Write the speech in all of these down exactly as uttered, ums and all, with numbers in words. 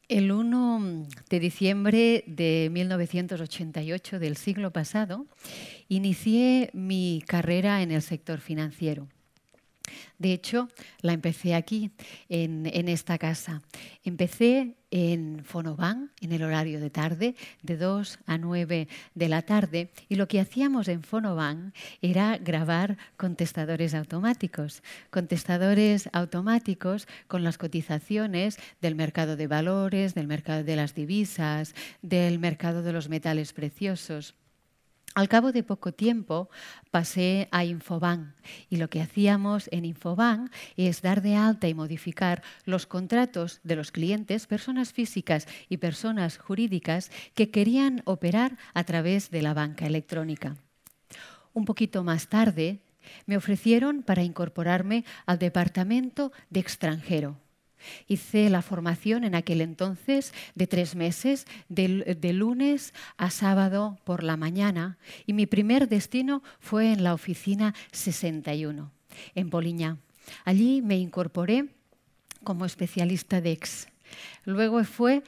El uno de diciembre de mil novecientos ochenta y ocho del siglo pasado, inicié mi carrera en el sector financiero. De hecho, la empecé aquí, en, en esta casa. Empecé en Fonobank, en el horario de tarde, de dos a nueve de la tarde, y lo que hacíamos en Fonobank era grabar contestadores automáticos. Contestadores automáticos con las cotizaciones del mercado de valores, del mercado de las divisas, del mercado de los metales preciosos. Al cabo de poco tiempo pasé a Infobank y lo que hacíamos en Infobank es dar de alta y modificar los contratos de los clientes, personas físicas y personas jurídicas que querían operar a través de la banca electrónica. Un poquito más tarde me ofrecieron para incorporarme al departamento de extranjero. Hice la formación en aquel entonces de tres meses, de, de lunes a sábado por la mañana, y mi primer destino fue en la oficina sesenta y uno, en Poliñá. Allí me incorporé como especialista D E X. Luego fue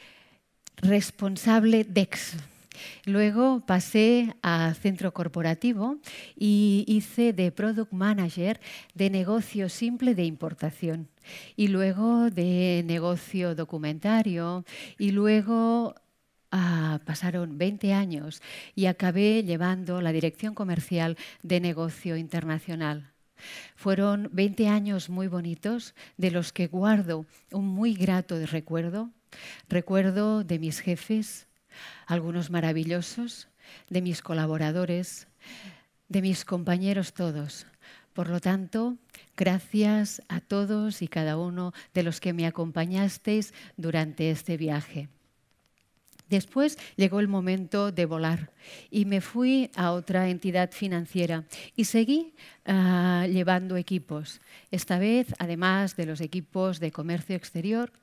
responsable D E X. Luego pasé a centro corporativo y hice de Product Manager de negocio simple de importación. Y luego de negocio documentario y luego ah, pasaron veinte años y acabé llevando la dirección comercial de negocio internacional. Fueron veinte años muy bonitos de los que guardo un muy grato recuerdo. Recuerdo de mis jefes, algunos maravillosos, de mis colaboradores, de mis compañeros todos. Por lo tanto, gracias a todos y cada uno de los que me acompañasteis durante este viaje. Después llegó el momento de volar y me fui a otra entidad financiera y seguí uh, llevando equipos. Esta vez, además de los equipos de comercio exterior,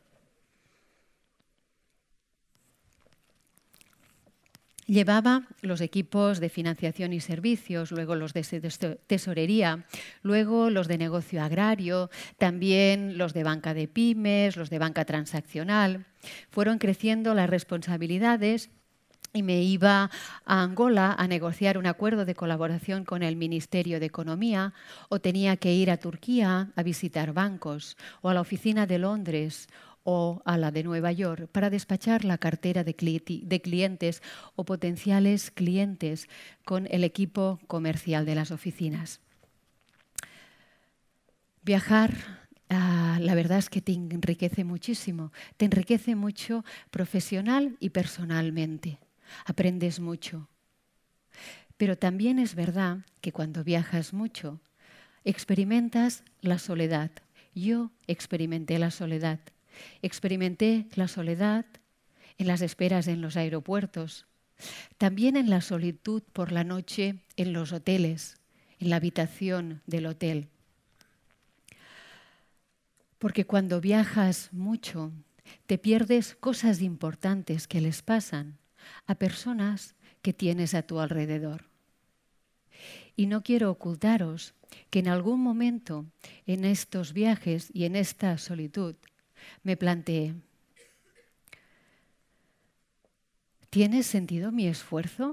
llevaba los equipos de financiación y servicios, luego los de tesorería, luego los de negocio agrario, también los de banca de pymes, los de banca transaccional. Fueron creciendo las responsabilidades y me iba a Angola a negociar un acuerdo de colaboración con el Ministerio de Economía, o tenía que ir a Turquía a visitar bancos, o a la oficina de Londres, o a la de Nueva York para despachar la cartera de, cli de clientes o potenciales clientes con el equipo comercial de las oficinas. Viajar, uh, la verdad es que te enriquece muchísimo, te enriquece mucho profesional y personalmente, aprendes mucho. Pero también es verdad que cuando viajas mucho, experimentas la soledad. Yo experimenté la soledad. Experimenté la soledad en las esperas en los aeropuertos, también en la solitud por la noche en los hoteles, en la habitación del hotel. Porque cuando viajas mucho, te pierdes cosas importantes que les pasan a personas que tienes a tu alrededor. Y no quiero ocultaros que en algún momento en estos viajes y en esta solitud me planteé, ¿tiene sentido mi esfuerzo?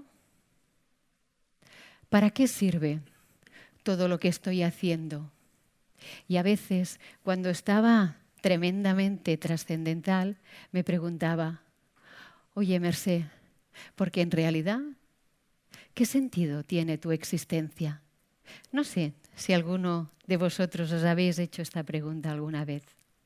¿Para qué sirve todo lo que estoy haciendo? Y a veces, cuando estaba tremendamente trascendental, me preguntaba, oye, Mercé, porque en realidad, ¿qué sentido tiene tu existencia? No sé si alguno de vosotros os habéis hecho esta pregunta alguna vez.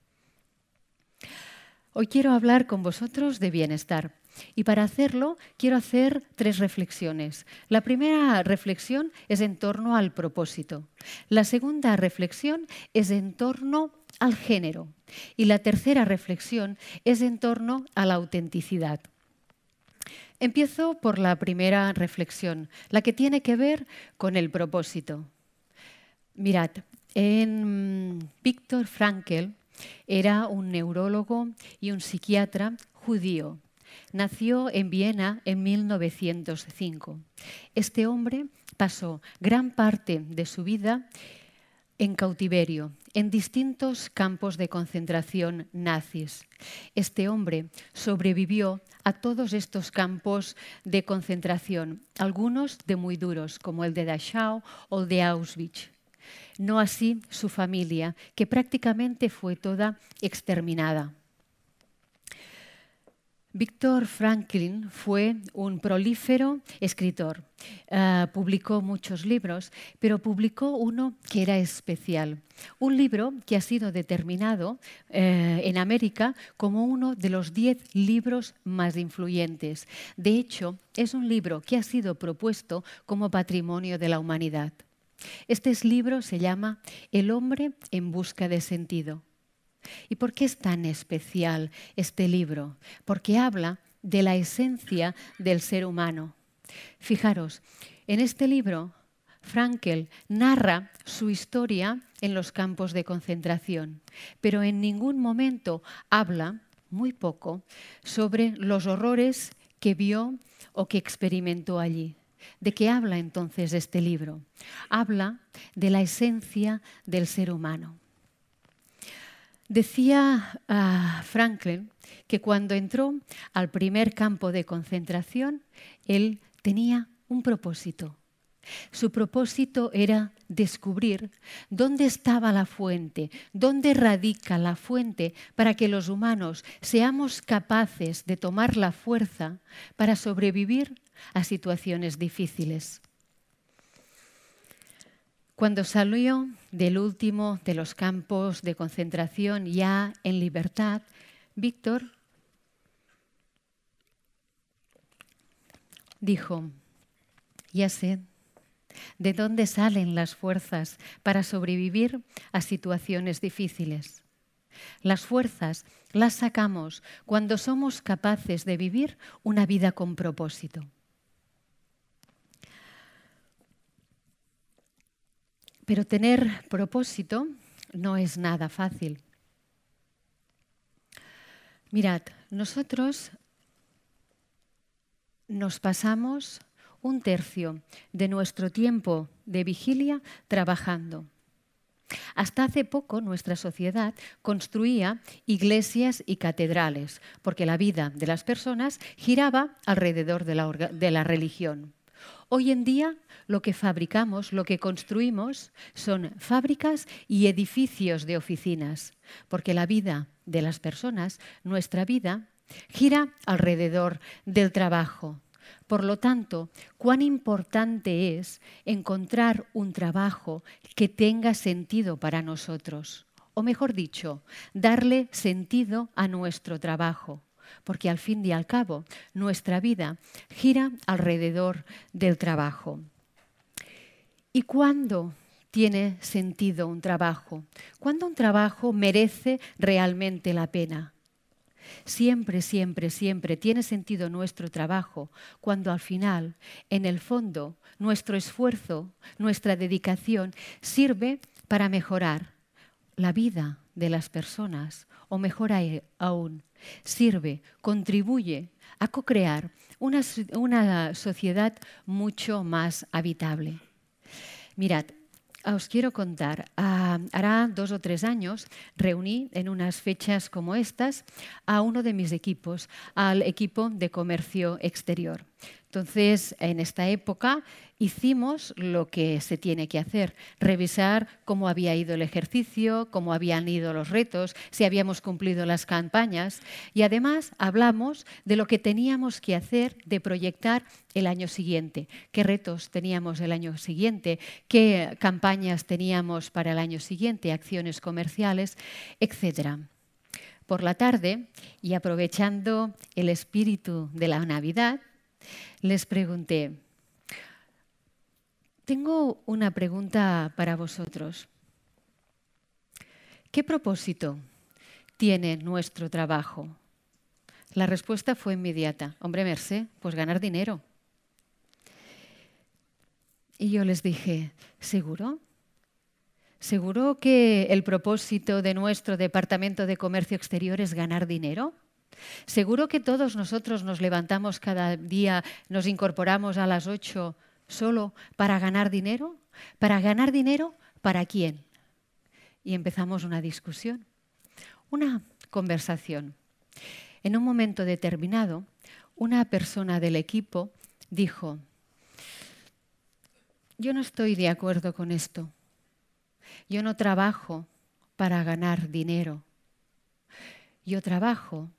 Hoy quiero hablar con vosotros de bienestar y para hacerlo quiero hacer tres reflexiones. La primera reflexión es en torno al propósito. La segunda reflexión es en torno al género y la tercera reflexión es en torno a la autenticidad. Empiezo por la primera reflexión, la que tiene que ver con el propósito. Mirad, en Viktor Frankl era un neurólogo y un psiquiatra judío. Nació en Viena en mil novecientos cinco. Este hombre pasó gran parte de su vida en cautiverio, en distintos campos de concentración nazis. Este hombre sobrevivió a todos estos campos de concentración, algunos de muy duros, como el de Dachau o el de Auschwitz. No así su familia, que prácticamente fue toda exterminada. Viktor Franklin fue un prolífero escritor. Uh, publicó muchos libros, pero publicó uno que era especial. Un libro que ha sido determinado eh, en América como uno de los diez libros más influyentes. De hecho, es un libro que ha sido propuesto como patrimonio de la humanidad. Este libro se llama El hombre en busca de sentido. ¿Y por qué es tan especial este libro? Porque habla de la esencia del ser humano. Fijaros, en este libro, Frankl narra su historia en los campos de concentración, pero en ningún momento habla, muy poco, sobre los horrores que vio o que experimentó allí. ¿De qué habla entonces este libro? Habla de la esencia del ser humano. Decía uh, Franklin que cuando entró al primer campo de concentración, él tenía un propósito. Su propósito era descubrir dónde estaba la fuente, dónde radica la fuente para que los humanos seamos capaces de tomar la fuerza para sobrevivir a situaciones difíciles. Cuando salió del último de los campos de concentración ya en libertad, Víctor dijo, ya sé de dónde salen las fuerzas para sobrevivir a situaciones difíciles. Las fuerzas las sacamos cuando somos capaces de vivir una vida con propósito. Pero tener propósito no es nada fácil. Mirad, nosotros nos pasamos un tercio de nuestro tiempo de vigilia trabajando. Hasta hace poco nuestra sociedad construía iglesias y catedrales, porque la vida de las personas giraba alrededor de la, de la religión. Hoy en día lo que fabricamos, lo que construimos son fábricas y edificios de oficinas, porque la vida de las personas, nuestra vida, gira alrededor del trabajo. Por lo tanto, cuán importante es encontrar un trabajo que tenga sentido para nosotros, o mejor dicho, darle sentido a nuestro trabajo. Porque al fin y al cabo nuestra vida gira alrededor del trabajo. ¿Y cuándo tiene sentido un trabajo? ¿Cuándo un trabajo merece realmente la pena? Siempre, siempre, siempre tiene sentido nuestro trabajo cuando al final, en el fondo, nuestro esfuerzo, nuestra dedicación sirve para mejorar la vida de las personas, o mejor aún, sirve, contribuye a co-crear una, una sociedad mucho más habitable. Mirad, os quiero contar, uh, hará dos o tres años reuní en unas fechas como estas a uno de mis equipos, al equipo de comercio exterior. Entonces, en esta época hicimos lo que se tiene que hacer, revisar cómo había ido el ejercicio, cómo habían ido los retos, si habíamos cumplido las campañas y además hablamos de lo que teníamos que hacer, de proyectar el año siguiente, qué retos teníamos el año siguiente, qué campañas teníamos para el año siguiente, acciones comerciales, etcétera. Por la tarde, y aprovechando el espíritu de la Navidad, les pregunté, tengo una pregunta para vosotros. ¿Qué propósito tiene nuestro trabajo? La respuesta fue inmediata. Hombre, Mercé, pues ganar dinero. Y yo les dije, ¿seguro? ¿Seguro que el propósito de nuestro Departamento de Comercio Exterior es ganar dinero? ¿Seguro que todos nosotros nos levantamos cada día, nos incorporamos a las ocho solo para ganar dinero? ¿Para ganar dinero? ¿Para quién? y empezamos una discusión, una conversación. En un momento determinado, una persona del equipo dijo: yo no estoy de acuerdo con esto. Yo no trabajo para ganar dinero. Yo trabajo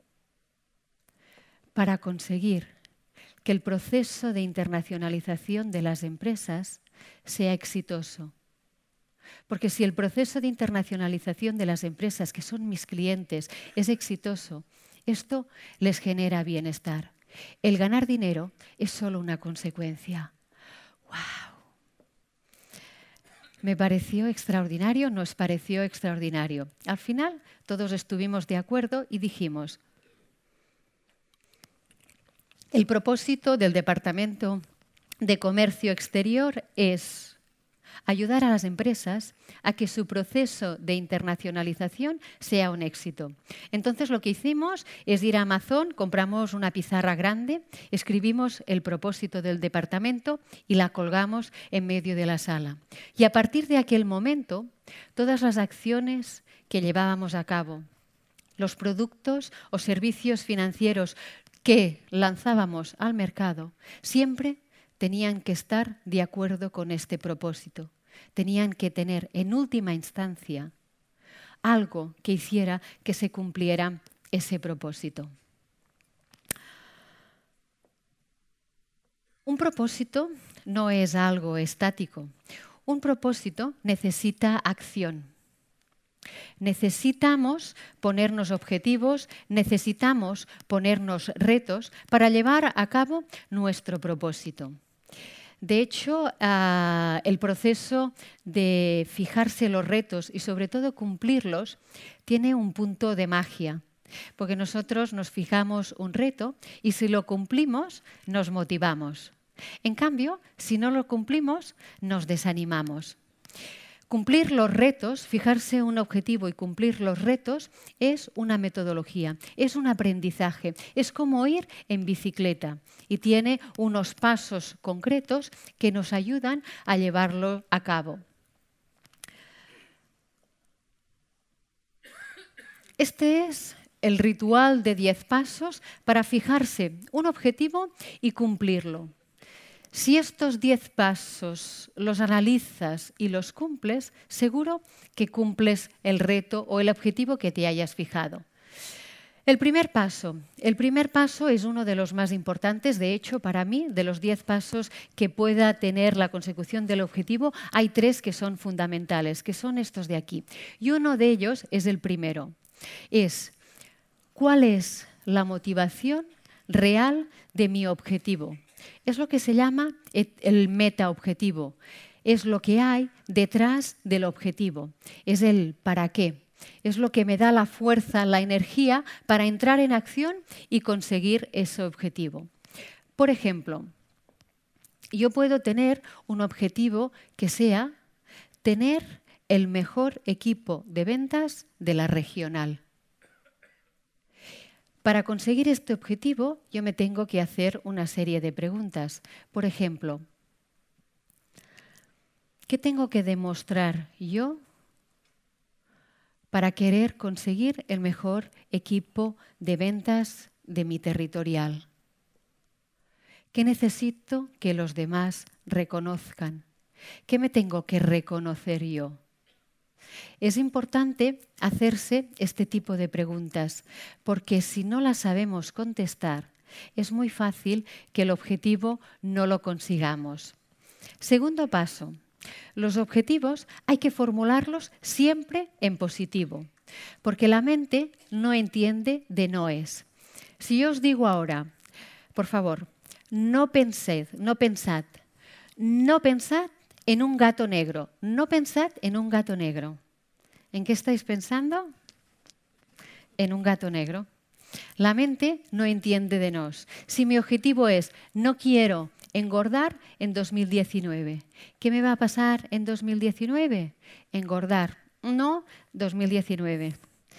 para conseguir que el proceso de internacionalización de las empresas sea exitoso. Porque si el proceso de internacionalización de las empresas, que son mis clientes, es exitoso, esto les genera bienestar. El ganar dinero es solo una consecuencia. ¡Wow! Me pareció extraordinario, nos pareció extraordinario. Al final, todos estuvimos de acuerdo y dijimos: el propósito del Departamento de Comercio Exterior es ayudar a las empresas a que su proceso de internacionalización sea un éxito. Entonces, lo que hicimos es ir a Amazon, compramos una pizarra grande, escribimos el propósito del departamento y la colgamos en medio de la sala. Y a partir de aquel momento, todas las acciones que llevábamos a cabo, los productos o servicios financieros que lanzábamos al mercado, siempre tenían que estar de acuerdo con este propósito. Tenían que tener, en última instancia, algo que hiciera que se cumpliera ese propósito. Un propósito no es algo estático. Un propósito necesita acción. Necesitamos ponernos objetivos, necesitamos ponernos retos para llevar a cabo nuestro propósito. De hecho, uh, el proceso de fijarse los retos y sobre todo cumplirlos tiene un punto de magia, porque nosotros nos fijamos un reto y si lo cumplimos nos motivamos. En cambio, si no lo cumplimos nos desanimamos. Cumplir los retos, fijarse un objetivo y cumplir los retos es una metodología, es un aprendizaje, es como ir en bicicleta y tiene unos pasos concretos que nos ayudan a llevarlo a cabo. Este es el ritual de diez pasos para fijarse un objetivo y cumplirlo. Si estos diez pasos los analizas y los cumples, seguro que cumples el reto o el objetivo que te hayas fijado. El primer paso. El primer paso es uno de los más importantes. De hecho, para mí, de los diez pasos que pueda tener la consecución del objetivo, hay tres que son fundamentales, que son estos de aquí. Y uno de ellos es el primero. Es, ¿cuál es la motivación real de mi objetivo? Es lo que se llama el metaobjetivo. Es lo que hay detrás del objetivo. Es el para qué. Es lo que me da la fuerza, la energía para entrar en acción y conseguir ese objetivo. Por ejemplo, yo puedo tener un objetivo que sea tener el mejor equipo de ventas de la regional. Para conseguir este objetivo, yo me tengo que hacer una serie de preguntas. Por ejemplo, ¿qué tengo que demostrar yo para querer conseguir el mejor equipo de ventas de mi territorial? ¿Qué necesito que los demás reconozcan? ¿Qué me tengo que reconocer yo? Es importante hacerse este tipo de preguntas, porque si no las sabemos contestar, es muy fácil que el objetivo no lo consigamos. Segundo paso, los objetivos hay que formularlos siempre en positivo, porque la mente no entiende de noes. Si yo os digo ahora, por favor, no pensed, no pensad, no pensad en un gato negro, no pensad en un gato negro. ¿En qué estáis pensando? En un gato negro. La mente no entiende de nos. Si mi objetivo es no quiero engordar en dos mil diecinueve, ¿qué me va a pasar en dos mil diecinueve? Engordar. No, dos mil diecinueve.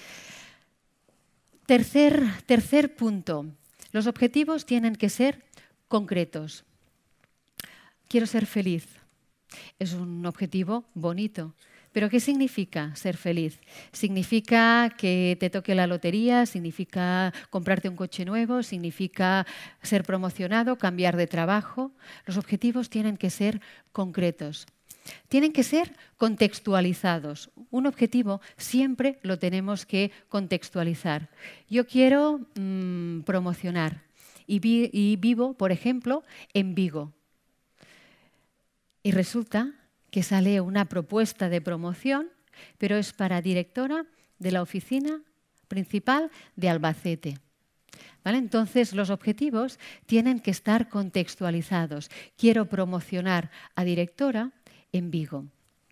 Tercer, tercer punto. Los objetivos tienen que ser concretos. Quiero ser feliz. Es un objetivo bonito, ¿Pero qué significa ser feliz? ¿Significa que te toque la lotería? ¿Significa comprarte un coche nuevo? ¿Significa ser promocionado, cambiar de trabajo? Los objetivos tienen que ser concretos. Tienen que ser contextualizados. Un objetivo siempre lo tenemos que contextualizar. Yo quiero mmm, promocionar y, vi y vivo, por ejemplo, en Vigo. Y resulta que sale una propuesta de promoción, pero es para directora de la oficina principal de Albacete. ¿Vale? Entonces, los objetivos tienen que estar contextualizados. Quiero promocionar a directora en Vigo.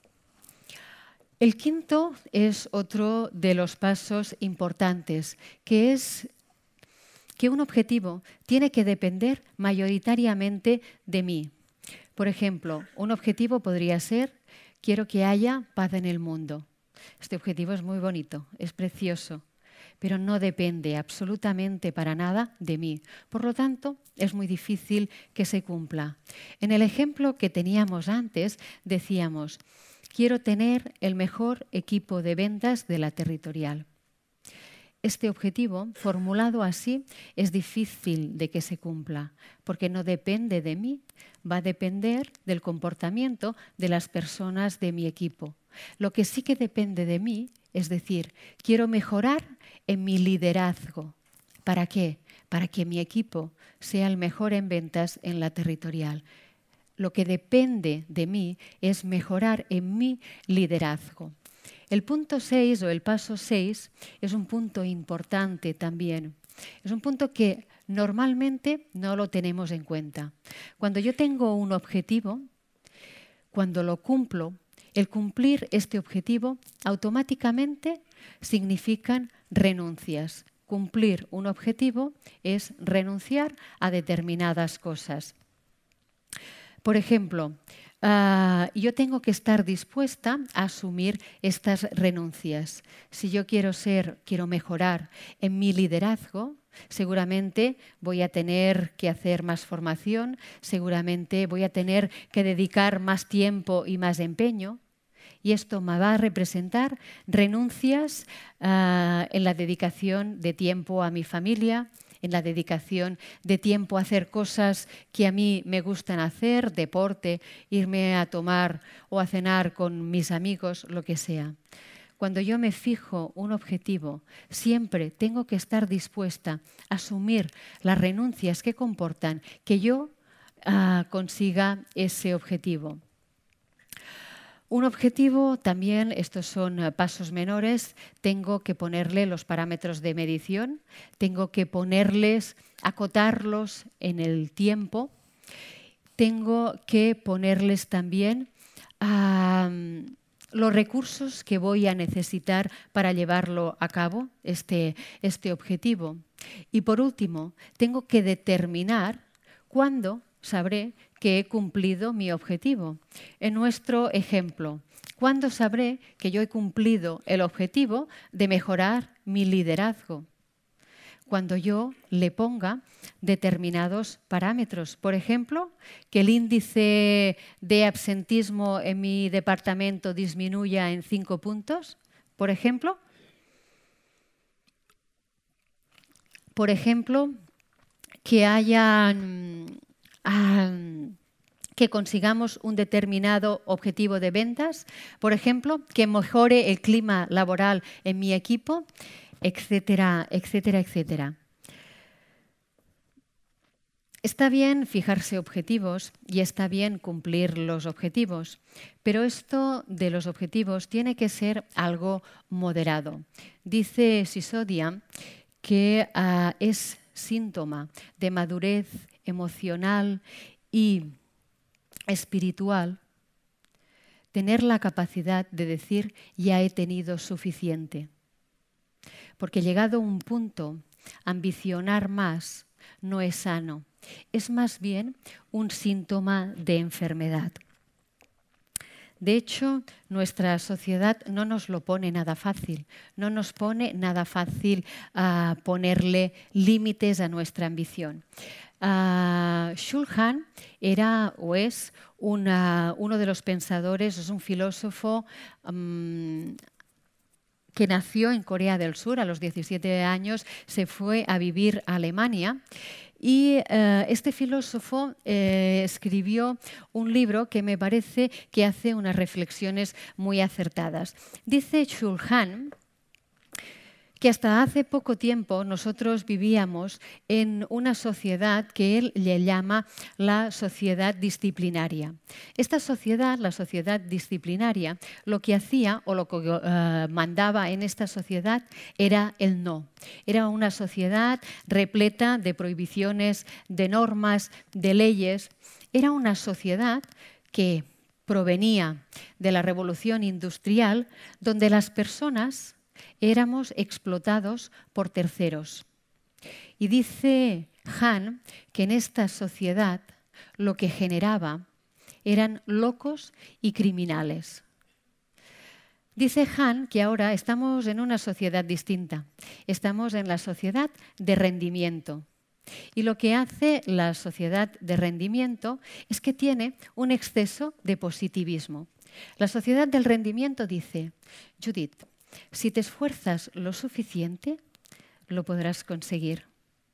El quinto es otro de los pasos importantes, que es que un objetivo tiene que depender mayoritariamente de mí. Por ejemplo, un objetivo podría ser: quiero que haya paz en el mundo. Este objetivo es muy bonito, es precioso, pero no depende absolutamente para nada de mí. Por lo tanto, es muy difícil que se cumpla. En el ejemplo que teníamos antes, decíamos: quiero tener el mejor equipo de ventas de la territorial. Este objetivo, formulado así, es difícil de que se cumpla, porque no depende de mí, va a depender del comportamiento de las personas de mi equipo. Lo que sí que depende de mí, es decir, quiero mejorar en mi liderazgo. ¿Para qué? Para que mi equipo sea el mejor en ventas en la territorial. Lo que depende de mí es mejorar en mi liderazgo. El punto seis o el paso seis es un punto importante también. Es un punto que normalmente no lo tenemos en cuenta. Cuando yo tengo un objetivo, cuando lo cumplo, el cumplir este objetivo automáticamente significan renuncias. Cumplir un objetivo es renunciar a determinadas cosas. Por ejemplo, Uh, yo tengo que estar dispuesta a asumir estas renuncias. Si yo quiero ser, quiero mejorar en mi liderazgo, seguramente voy a tener que hacer más formación, seguramente voy a tener que dedicar más tiempo y más empeño. Y esto me va a representar renuncias uh, en la dedicación de tiempo a mi familia, en la dedicación de tiempo a hacer cosas que a mí me gustan hacer, deporte, irme a tomar o a cenar con mis amigos, lo que sea. Cuando yo me fijo un objetivo, siempre tengo que estar dispuesta a asumir las renuncias que comportan que yo uh, consiga ese objetivo. Un objetivo también, estos son pasos menores, tengo que ponerle los parámetros de medición, tengo que ponerles, acotarlos en el tiempo, tengo que ponerles también um, los recursos que voy a necesitar para llevarlo a cabo, este, este objetivo. Y por último, tengo que determinar cuándo sabré que he cumplido mi objetivo. En nuestro ejemplo, ¿cuándo sabré que yo he cumplido el objetivo de mejorar mi liderazgo? Cuando yo le ponga determinados parámetros. Por ejemplo, que el índice de absentismo en mi departamento disminuya en cinco puntos, por ejemplo. Por ejemplo, que hayan... Um, que consigamos un determinado objetivo de ventas, por ejemplo, que mejore el clima laboral en mi equipo, etcétera, etcétera, etcétera. Está bien fijarse objetivos y está bien cumplir los objetivos, pero esto de los objetivos tiene que ser algo moderado. Dice Sisodia que uh, es síntoma de madurez emocional y espiritual tener la capacidad de decir ya he tenido suficiente. Porque llegado a un punto, ambicionar más no es sano. Es más bien un síntoma de enfermedad. De hecho, nuestra sociedad no nos lo pone nada fácil, no nos pone nada fácil uh, ponerle límites a nuestra ambición. Uh, Shulhan era o es una, uno de los pensadores, es un filósofo um, que nació en Corea del Sur. A los diecisiete años se fue a vivir a Alemania. Y uh, este filósofo eh, escribió un libro que me parece que hace unas reflexiones muy acertadas. Dice Shulhan que hasta hace poco tiempo nosotros vivíamos en una sociedad que él le llama la sociedad disciplinaria. Esta sociedad, la sociedad disciplinaria, lo que hacía o lo que uh, mandaba en esta sociedad era el no. Era una sociedad repleta de prohibiciones, de normas, de leyes. Era una sociedad que provenía de la revolución industrial, donde las personas éramos explotados por terceros. Y dice Han que en esta sociedad lo que generaba eran locos y criminales. Dice Han que ahora estamos en una sociedad distinta. Estamos en la sociedad de rendimiento. Y lo que hace la sociedad de rendimiento es que tiene un exceso de positivismo. La sociedad del rendimiento dice: Judith, si te esfuerzas lo suficiente, lo podrás conseguir.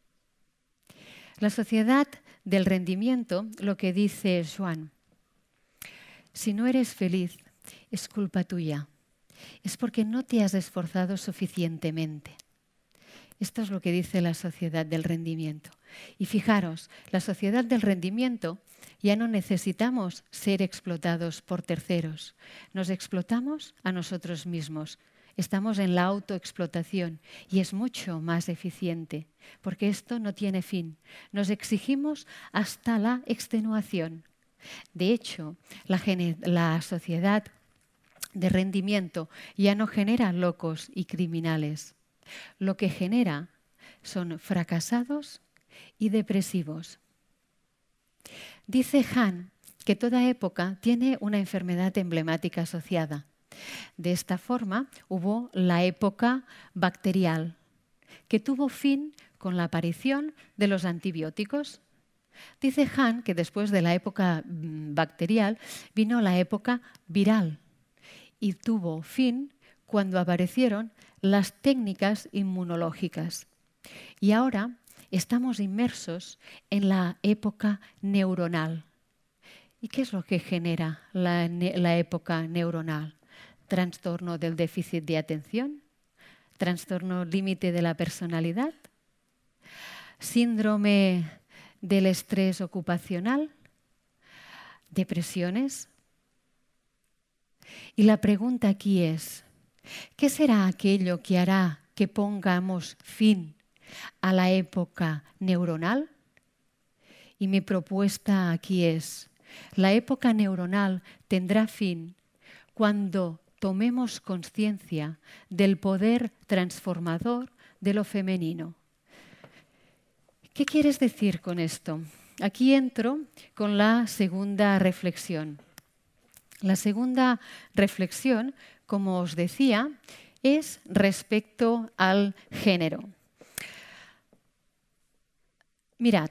La sociedad del rendimiento lo que dice es: Joan, si no eres feliz, es culpa tuya. Es porque no te has esforzado suficientemente. Esto es lo que dice la sociedad del rendimiento. Y fijaros, la sociedad del rendimiento ya no necesitamos ser explotados por terceros. Nos explotamos a nosotros mismos. Estamos en la autoexplotación y es mucho más eficiente, porque esto no tiene fin. Nos exigimos hasta la extenuación. De hecho, la, la sociedad de rendimiento ya no genera locos y criminales. Lo que genera son fracasados y depresivos. Dice Han que toda época tiene una enfermedad emblemática asociada. De esta forma hubo la época bacterial, que tuvo fin con la aparición de los antibióticos. Dice Han que después de la época bacterial vino la época viral y tuvo fin cuando aparecieron las técnicas inmunológicas. Y ahora estamos inmersos en la época neuronal. ¿Y qué es lo que genera la, la época neuronal? Trastorno del déficit de atención, trastorno límite de la personalidad, síndrome del estrés ocupacional, depresiones. Y la pregunta aquí es: ¿qué será aquello que hará que pongamos fin a la época neuronal? Y mi propuesta aquí es: la época neuronal tendrá fin cuando tomemos conciencia del poder transformador de lo femenino. ¿Qué quieres decir con esto? Aquí entro con la segunda reflexión. La segunda reflexión, como os decía, es respecto al género. Mirad,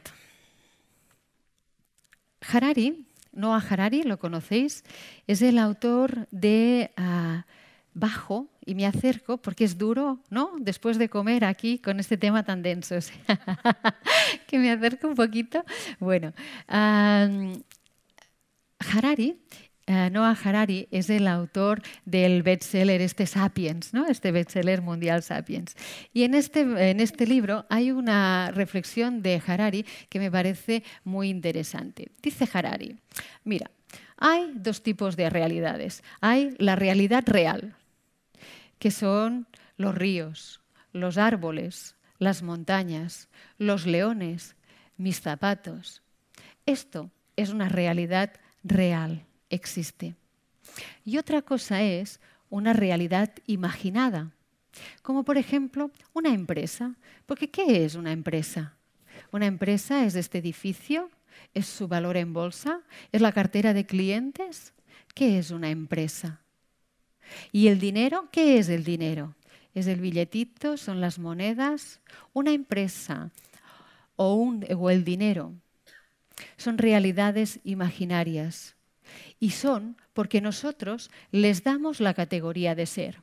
Harari, Noah Harari, lo conocéis, es el autor de uh, Bajo, y me acerco porque es duro, ¿no? Después de comer aquí con este tema tan denso, que me acerco un poquito. Bueno, uh, Harari, uh, Noah Harari es el autor del bestseller este Sapiens, ¿no? Este bestseller mundial Sapiens. Y en este, en este libro hay una reflexión de Harari que me parece muy interesante. Dice Harari: mira, hay dos tipos de realidades. Hay la realidad real, que son los ríos, los árboles, las montañas, los leones, mis zapatos. Esto es una realidad real, existe. Y otra cosa es una realidad imaginada, como por ejemplo una empresa. Porque ¿qué es una empresa? Una empresa es este edificio, es su valor en bolsa, es la cartera de clientes. ¿Qué es una empresa? ¿Y el dinero? ¿Qué es el dinero? ¿Es el billetito? ¿Son las monedas? Una empresa o, un, o el dinero son realidades imaginarias y son porque nosotros les damos la categoría de ser.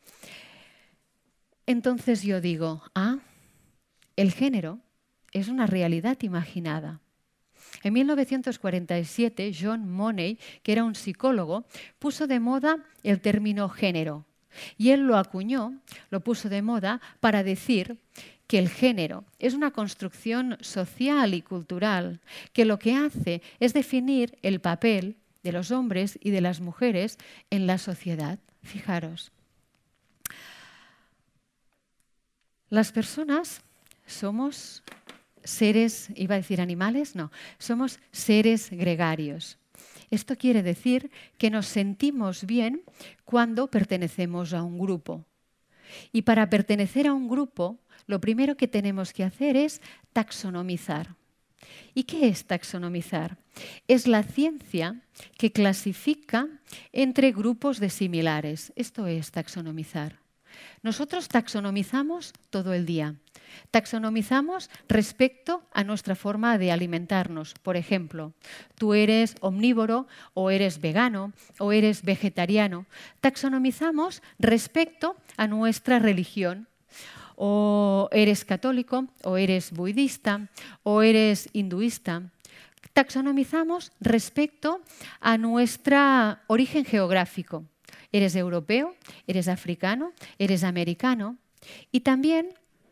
Entonces yo digo, ah, el género es una realidad imaginada. En mil novecientos cuarenta y siete, John Money, que era un psicólogo, puso de moda el término género. Y él lo acuñó, lo puso de moda para decir que el género es una construcción social y cultural que lo que hace es definir el papel de los hombres y de las mujeres en la sociedad. Fijaros. Las personas somos seres, iba a decir animales, no, somos seres gregarios. Esto quiere decir que nos sentimos bien cuando pertenecemos a un grupo. Y para pertenecer a un grupo, lo primero que tenemos que hacer es taxonomizar. ¿Y qué es taxonomizar? Es la ciencia que clasifica entre grupos de similares. Esto es taxonomizar. Nosotros taxonomizamos todo el día. Taxonomizamos respecto a nuestra forma de alimentarnos. Por ejemplo, tú eres omnívoro o eres vegano o eres vegetariano. Taxonomizamos respecto a nuestra religión. O eres católico, o eres budista, o eres hinduista. Taxonomizamos respecto a nuestro origen geográfico. Eres europeo, eres africano, eres americano. Y también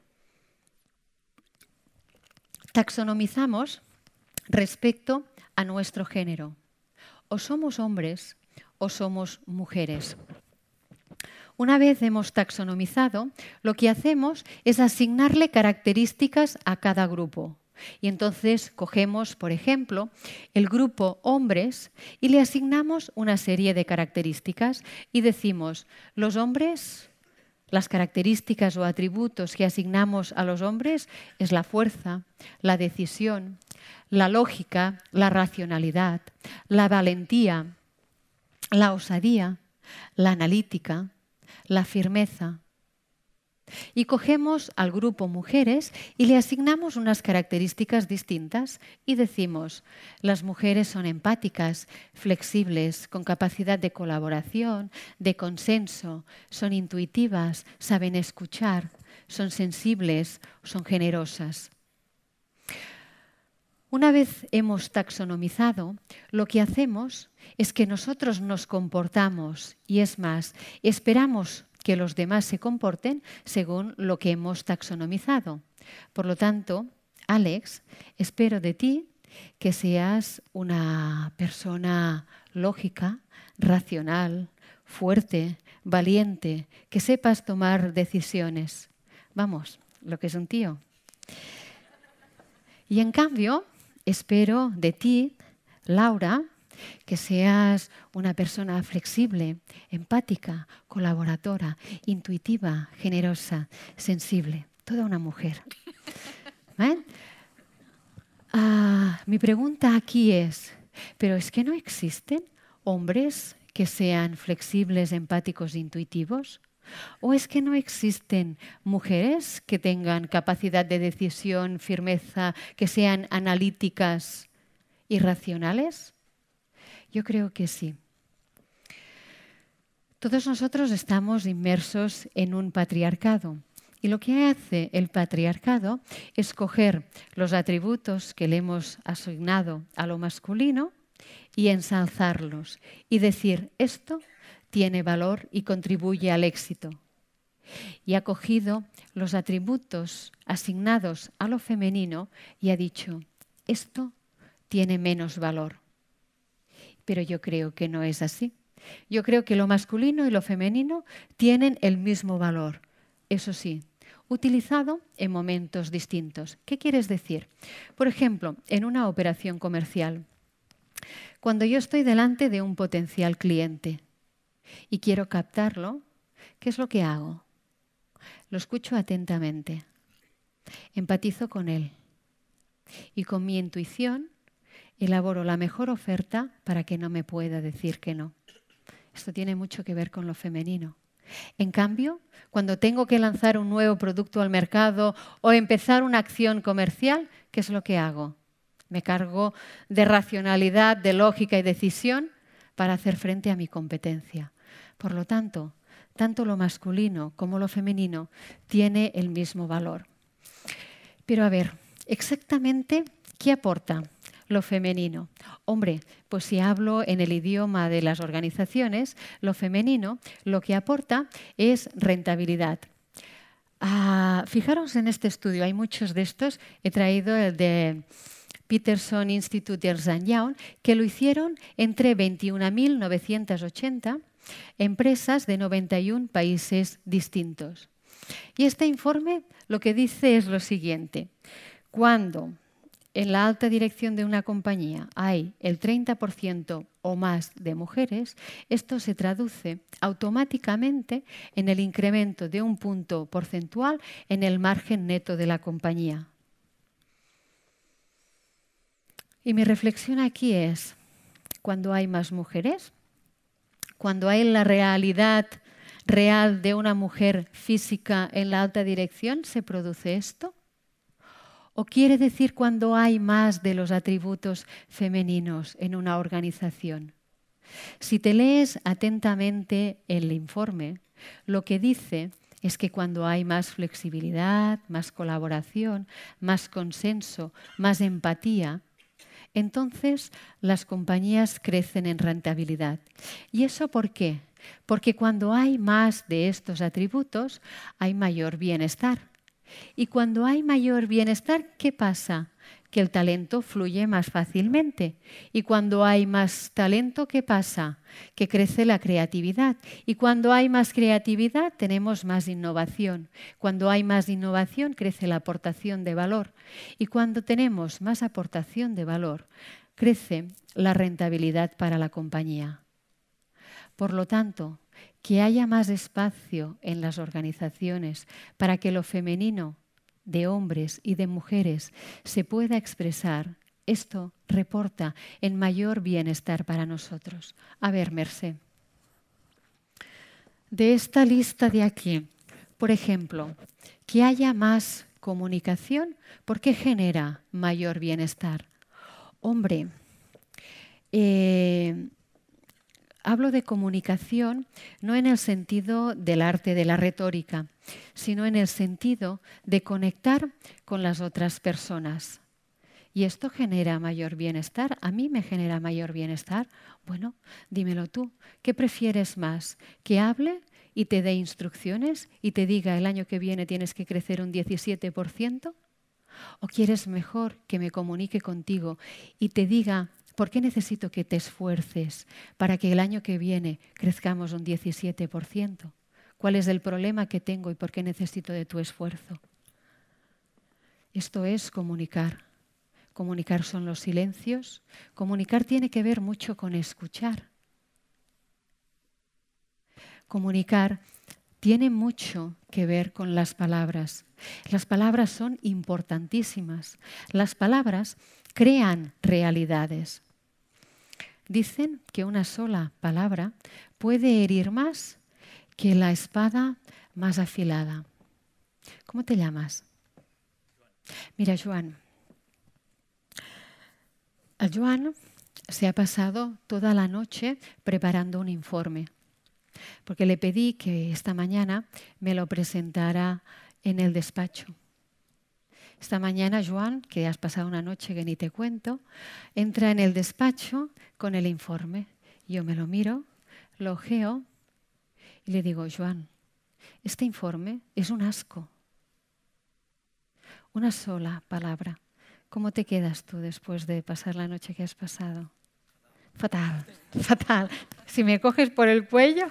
taxonomizamos respecto a nuestro género. O somos hombres o somos mujeres. Una vez hemos taxonomizado, lo que hacemos es asignarle características a cada grupo. Y entonces cogemos, por ejemplo, el grupo hombres y le asignamos una serie de características y decimos, los hombres, las características o atributos que asignamos a los hombres es la fuerza, la decisión, la lógica, la racionalidad, la valentía, la osadía, la analítica, la firmeza. Y cogemos al grupo mujeres y le asignamos unas características distintas y decimos, las mujeres son empáticas, flexibles, con capacidad de colaboración, de consenso, son intuitivas, saben escuchar, son sensibles, son generosas. Una vez hemos taxonomizado, lo que hacemos es que nosotros nos comportamos y es más, esperamos que los demás se comporten según lo que hemos taxonomizado. Por lo tanto, Alex, espero de ti que seas una persona lógica, racional, fuerte, valiente, que sepas tomar decisiones. Vamos, lo que es un tío. Y en cambio, espero de ti, Laura, que seas una persona flexible, empática, colaboradora, intuitiva, generosa, sensible. Toda una mujer. ¿Eh? Ah, mi pregunta aquí es, ¿pero es que no existen hombres que sean flexibles, empáticos, intuitivos? ¿O es que no existen mujeres que tengan capacidad de decisión, firmeza, que sean analíticas y racionales? Yo creo que sí. Todos nosotros estamos inmersos en un patriarcado y lo que hace el patriarcado es coger los atributos que le hemos asignado a lo masculino y ensalzarlos y decir esto tiene valor y contribuye al éxito. Y ha cogido los atributos asignados a lo femenino y ha dicho esto tiene menos valor. Pero yo creo que no es así. Yo creo que lo masculino y lo femenino tienen el mismo valor. Eso sí, utilizado en momentos distintos. ¿Qué quieres decir? Por ejemplo, en una operación comercial. Cuando yo estoy delante de un potencial cliente y quiero captarlo, ¿qué es lo que hago? Lo escucho atentamente. Empatizo con él. Y con mi intuición elaboro la mejor oferta para que no me pueda decir que no. Esto tiene mucho que ver con lo femenino. En cambio, cuando tengo que lanzar un nuevo producto al mercado o empezar una acción comercial, ¿qué es lo que hago? Me cargo de racionalidad, de lógica y decisión para hacer frente a mi competencia. Por lo tanto, tanto lo masculino como lo femenino tiene el mismo valor. Pero a ver, exactamente, ¿qué aporta lo femenino? Hombre, pues si hablo en el idioma de las organizaciones, lo femenino lo que aporta es rentabilidad. Ah, fijaros en este estudio, hay muchos de estos, he traído el de Peterson Institute y Ernst and Young, que lo hicieron entre veintiún mil novecientos ochenta empresas de noventa y un países distintos. Y este informe lo que dice es lo siguiente: cuando en la alta dirección de una compañía hay el treinta por ciento o más de mujeres, esto se traduce automáticamente en el incremento de un punto porcentual en el margen neto de la compañía. Y mi reflexión aquí es, cuando hay más mujeres, cuando hay la realidad real de una mujer física en la alta dirección, ¿se produce esto? ¿O quiere decir cuando hay más de los atributos femeninos en una organización? Si te lees atentamente el informe, lo que dice es que cuando hay más flexibilidad, más colaboración, más consenso, más empatía, entonces las compañías crecen en rentabilidad. ¿Y eso por qué? Porque cuando hay más de estos atributos, hay mayor bienestar. Y cuando hay mayor bienestar, ¿qué pasa? Que el talento fluye más fácilmente. Y cuando hay más talento, ¿qué pasa? Que crece la creatividad. Y cuando hay más creatividad, tenemos más innovación. Cuando hay más innovación, crece la aportación de valor. Y cuando tenemos más aportación de valor, crece la rentabilidad para la compañía. Por lo tanto, que haya más espacio en las organizaciones para que lo femenino de hombres y de mujeres se pueda expresar, esto reporta en mayor bienestar para nosotros. A ver, Mercé, de esta lista de aquí, por ejemplo, que haya más comunicación, ¿por qué genera mayor bienestar? Hombre, eh, hablo de comunicación no en el sentido del arte de la retórica, sino en el sentido de conectar con las otras personas. ¿Y esto genera mayor bienestar? ¿A mí me genera mayor bienestar? Bueno, dímelo tú. ¿Qué prefieres más? ¿Que hable y te dé instrucciones y te diga el año que viene tienes que crecer un diecisiete por ciento? ¿O quieres mejor que me comunique contigo y te diga ¿por qué necesito que te esfuerces para que el año que viene crezcamos un diecisiete por ciento? ¿Cuál es el problema que tengo y por qué necesito de tu esfuerzo? Esto es comunicar. Comunicar son los silencios. Comunicar tiene que ver mucho con escuchar. Comunicar tiene mucho que ver con las palabras. Las palabras son importantísimas. Las palabras crean realidades. Dicen que una sola palabra puede herir más que la espada más afilada. ¿Cómo te llamas? Mira, Joan. A Joan se ha pasado toda la noche preparando un informe, porque le pedí que esta mañana me lo presentara en el despacho. Esta mañana, Joan, que has pasado una noche que ni te cuento, entra en el despacho con el informe. Yo me lo miro, lo ojeo y le digo, Joan, este informe es un asco. Una sola palabra. ¿Cómo te quedas tú después de pasar la noche que has pasado? Fatal, fatal. Si me coges por el cuello.